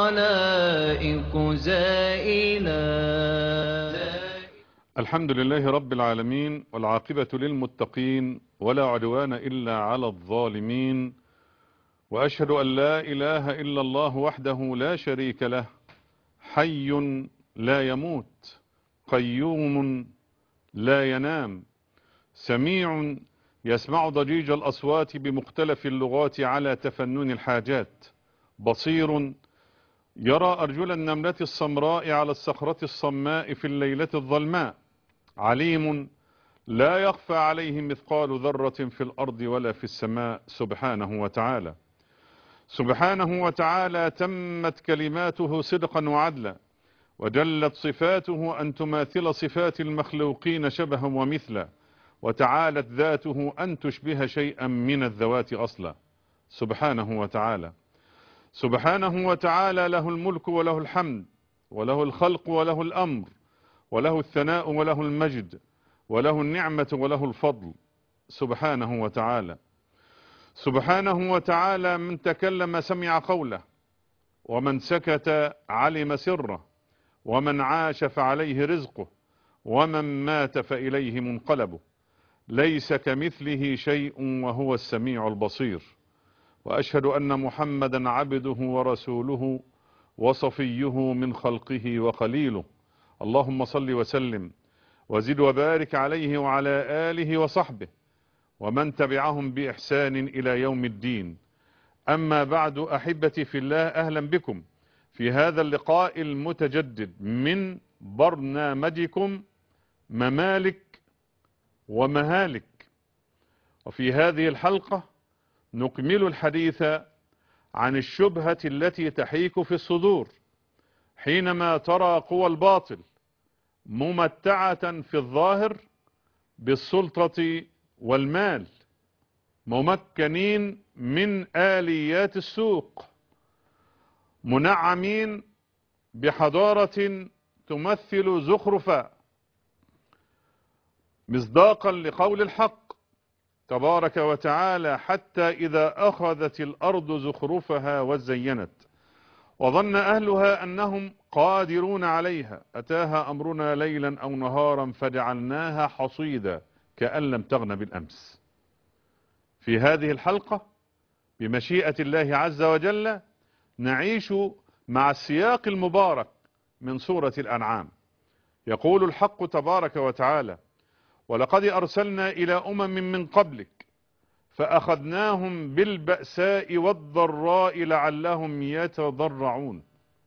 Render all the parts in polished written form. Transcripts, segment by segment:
الخلائق زائلا. الحمد لله رب العالمين، والعاقبة للمتقين، ولا عدوان إلا على الظالمين. وأشهد أن لا إله إلا الله وحده لا شريك له، حي لا يموت، قيوم لا ينام، سميع يسمع ضجيج الأصوات بمختلف اللغات على تفنن الحاجات، بصير يرى أرجل النملة السمراء على الصخرة الصماء في الليلة الظلماء، عليم لا يخفى عليه مثقال ذرة في الأرض ولا في السماء، سبحانه وتعالى. سبحانه وتعالى تمت كلماته صدقا وعدلا، وجلت صفاته أن تماثل صفات المخلوقين شبها ومثلا، وتعالت ذاته أن تشبه شيئا من الذوات أصلا، سبحانه وتعالى. سبحانه وتعالى له الملك وله الحمد وله الخلق وله الأمر وله الثناء وله المجد وله النعمة وله الفضل، سبحانه وتعالى. سبحانه وتعالى من تكلم سمع قوله، ومن سكت علم سره، ومن عاش فعليه رزقه، ومن مات فإليه منقلبه، ليس كمثله شيء وهو السميع البصير. وأشهد أن محمدا عبده ورسوله وصفيه من خلقه وخليله، اللهم صل وسلم وزد وبارك عليه وعلى آله وصحبه ومن تبعهم بإحسان إلى يوم الدين. أما بعد، أحبتي في الله، أهلا بكم في هذا اللقاء المتجدد من برنامجكم ممالك ومهالك. وفي هذه الحلقة نكمل الحديث عن الشبهة التي تحيك في الصدور حينما ترى قوى الباطل ممتعة في الظاهر بالسلطة والمال، ممكنين من آليات السوق، منعمين بحضارة تمثل زخرفا، مصداقا لقول الحق تبارك وتعالى: حتى إذا أخذت الأرض زخرفها وزينت وظن أهلها أنهم قادرون عليها أتاها أمرنا ليلا أو نهارا فجعلناها حصيدا كأن لم تغن بالأمس. في هذه الحلقة بمشيئة الله عز وجل نعيش مع السياق المبارك من سورة الأنعام. يقول الحق تبارك وتعالى: ولقد أرسلنا إلى أمم من قبلك فأخذناهم بالبأساء والضراء لعلهم يتضرعون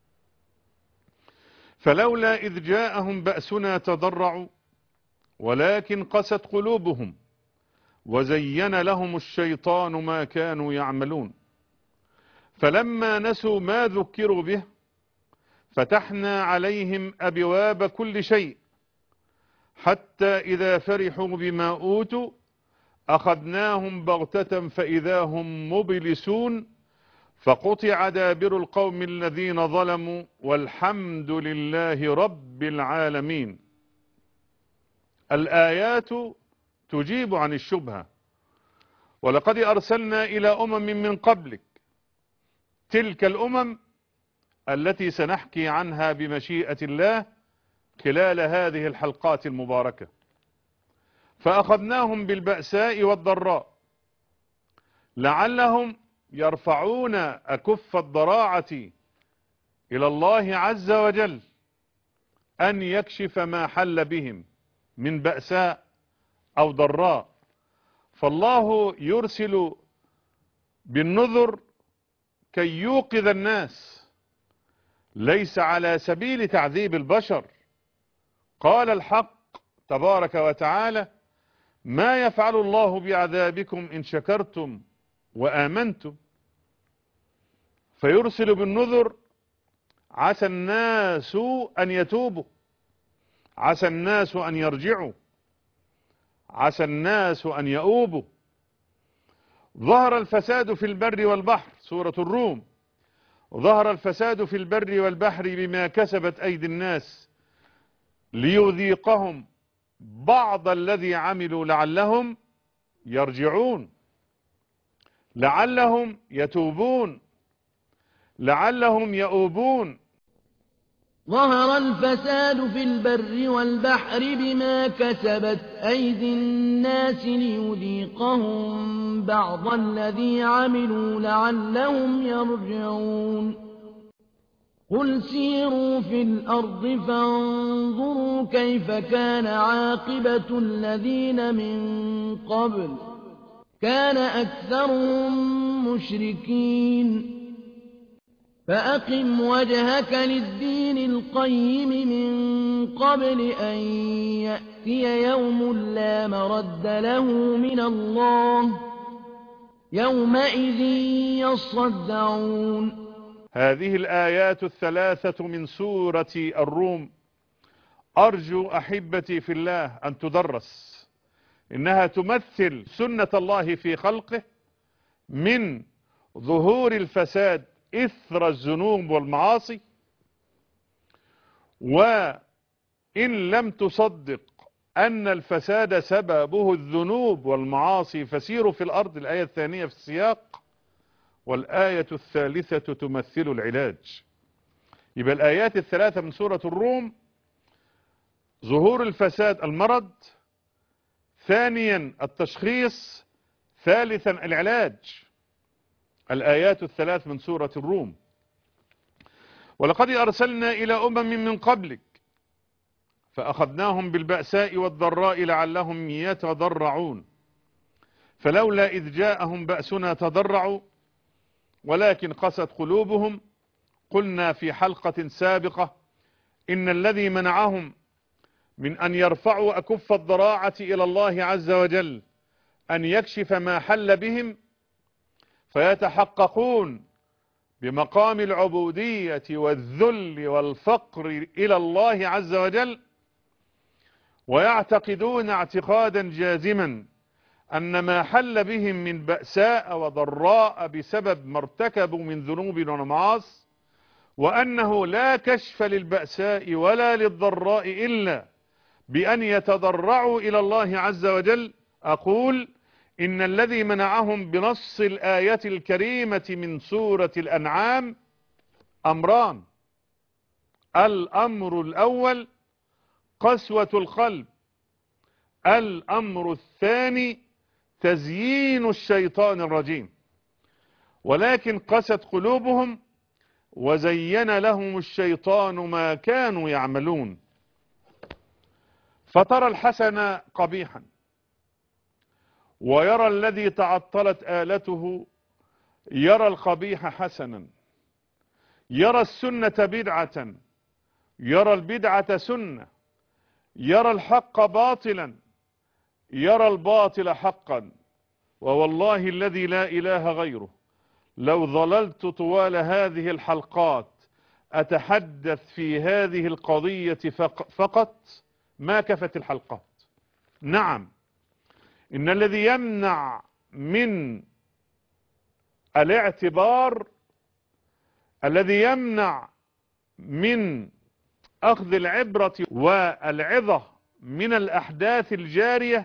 فلولا إذ جاءهم بأسنا تضرعوا ولكن قست قلوبهم وزين لهم الشيطان ما كانوا يعملون فلما نسوا ما ذكروا به فتحنا عليهم أبواب كل شيء حتى إذا فرحوا بما أوتوا أخذناهم بغتة فإذا هم مبلسون فقطع دابر القوم الذين ظلموا والحمد لله رب العالمين. الآيات تجيب عن الشبهة. ولقد أرسلنا إلى أمم من قبلك، تلك الأمم التي سنحكي عنها بمشيئة الله خلال هذه الحلقات المباركة. فأخذناهم بالبأساء والضراء لعلهم يرفعون أكف الضراعة إلى الله عز وجل أن يكشف ما حل بهم من بأساء أو ضراء. فالله يرسل بالنذر كي يوقظ الناس، ليس على سبيل تعذيب البشر. قال الحق تبارك وتعالى: ما يفعل الله بعذابكم إن شكرتم وآمنتم. فيرسل بالنذر عسى الناس أن يتوبوا، عسى الناس أن يرجعوا، عسى الناس أن يؤوبوا. ظهر الفساد في البر والبحر، سورة الروم: ظهر الفساد في البر والبحر بما كسبت أيدي الناس ليذيقهم بعض الذي عملوا لعلهم يرجعون، لعلهم يتوبون، لعلهم يؤوبون. ظهر الفساد في البر والبحر بما كسبت أيدي الناس ليذيقهم بعض الذي عملوا لعلهم يرجعون قل سيروا في الأرض فانظروا كيف كان عاقبة الذين من قبل كان أكثرهم مشركين فأقم وجهك للدين القيم من قبل أن يأتي يوم لا مرد له من الله يومئذ يصدعون. هذه الآيات الثلاثة من سورة الروم أرجو أحبتي في الله أن تدرس، إنها تمثل سنة الله في خلقه من ظهور الفساد إثر الذنوب والمعاصي. وإن لم تصدق أن الفساد سببه الذنوب والمعاصي فسيروا في الأرض، الآية الثانية في السياق، والآية الثالثة تمثل العلاج. يبقى الآيات الثلاثة من سورة الروم ظهور الفساد المرض، ثانيا التشخيص، ثالثا العلاج. الآيات الثلاث من سورة الروم. ولقد أرسلنا إلى أمم من قبلك فأخذناهم بالبأساء والضراء لعلهم يتضرعون فلولا إذ جاءهم بأسنا تضرعوا ولكن قست قلوبهم. قلنا في حلقة سابقة إن الذي منعهم من أن يرفعوا أكف الضراعة إلى الله عز وجل أن يكشف ما حل بهم فيتحققون بمقام العبودية والذل والفقر إلى الله عز وجل، ويعتقدون اعتقادا جازما أن ما حل بهم من بأساء وضراء بسبب ما ارتكبوا من ذنوب ومعاصي، وأنه لا كشف للبأساء ولا للضراء إلا بأن يتضرعوا إلى الله عز وجل. أقول إن الذي منعهم بنص الآية الكريمة من سورة الأنعام أمران: الأمر الأول قسوة القلب، الأمر الثاني تزيين الشيطان الرجيم. ولكن قست قلوبهم وزين لهم الشيطان ما كانوا يعملون. فترى الحسن قبيحا ويرى الذي تعطلت آلته يرى القبيح حسنا، يرى السنة بدعة يرى البدعة سنة، يرى الحق باطلا يرى الباطل حقا. ووالله الذي لا إله غيره لو ظللت طوال هذه الحلقات أتحدث في هذه القضية فقط ما كفت الحلقات. نعم، إن الذي يمنع من الاعتبار، الذي يمنع من أخذ العبرة والعظة من الأحداث الجارية،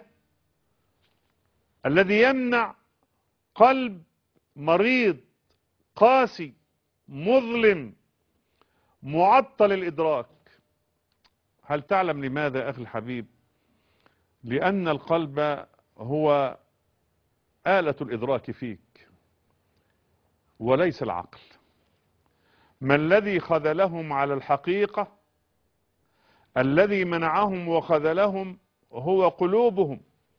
الذي يمنع قلب مريض قاسي مظلم معطل الإدراك. هل تعلم لماذا أخي الحبيب؟ لأن القلب هو آلة الإدراك فيك وليس العقل. ما الذي خذلهم على الحقيقة؟ الذي منعهم وخذلهم هو قلوبهم،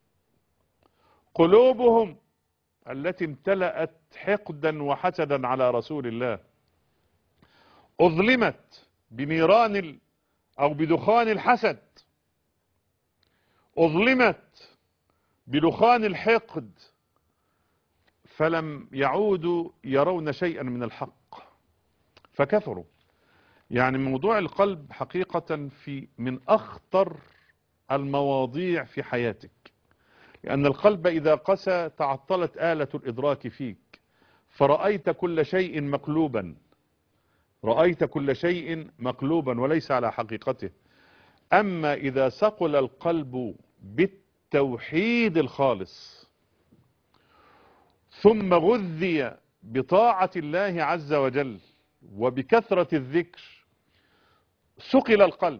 قلوبهم التي امتلأت حقدا وحسدا على رسول الله، أظلمت بنيران أو بدخان الحسد، أظلمت بدخان الحقد، فلم يعودوا يرون شيئا من الحق فكفروا. يعني موضوع القلب حقيقة من أخطر المواضيع في حياتك، لأن القلب إذا قسى تعطلت آلة الإدراك فيك، فرأيت كل شيء مقلوبا، رأيت كل شيء مقلوبا وليس على حقيقته. أما إذا ثقل القلب بالتوحيد الخالص ثم غذي بطاعة الله عز وجل وبكثرة الذكر ثقل القلب،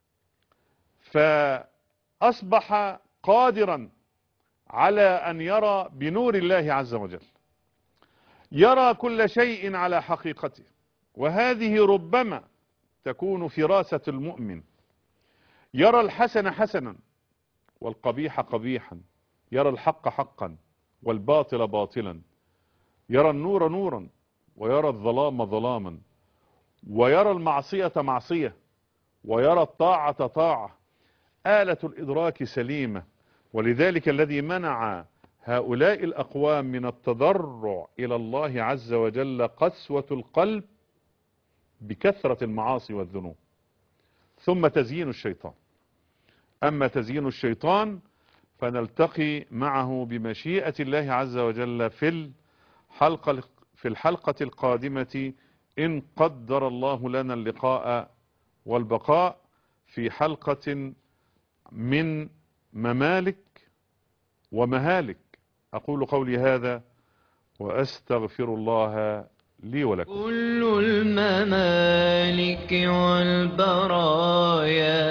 فأصبح قادرا على أن يرى بنور الله عز وجل، يرى كل شيء على حقيقته. وهذه ربما تكون فراسة المؤمن، يرى الحسن حسنا والقبيح قبيحا، يرى الحق حقا والباطل باطلا، يرى النور نورا ويرى الظلام ظلاما، ويرى المعصية معصية ويرى الطاعة طاعة. آلة الإدراك سليمة. ولذلك الذي منع هؤلاء الأقوام من التضرع إلى الله عز وجل قسوة القلب بكثرة المعاصي والذنوب، ثم تزيين الشيطان. أما تزيين الشيطان فنلتقي معه بمشيئة الله عز وجل في الحلقة القادمة، إن قدر الله لنا اللقاء والبقاء، في حلقة من ممالك ومهالك. أقول قولي هذا وأستغفر الله لي ولكم. كل الممالك والبرايا